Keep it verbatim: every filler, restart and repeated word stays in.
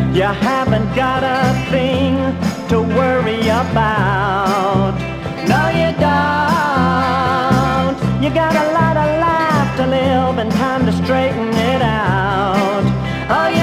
You haven't got a thing to worry about. No, you don't. You got a lot of life to live and time to straighten it out. Oh,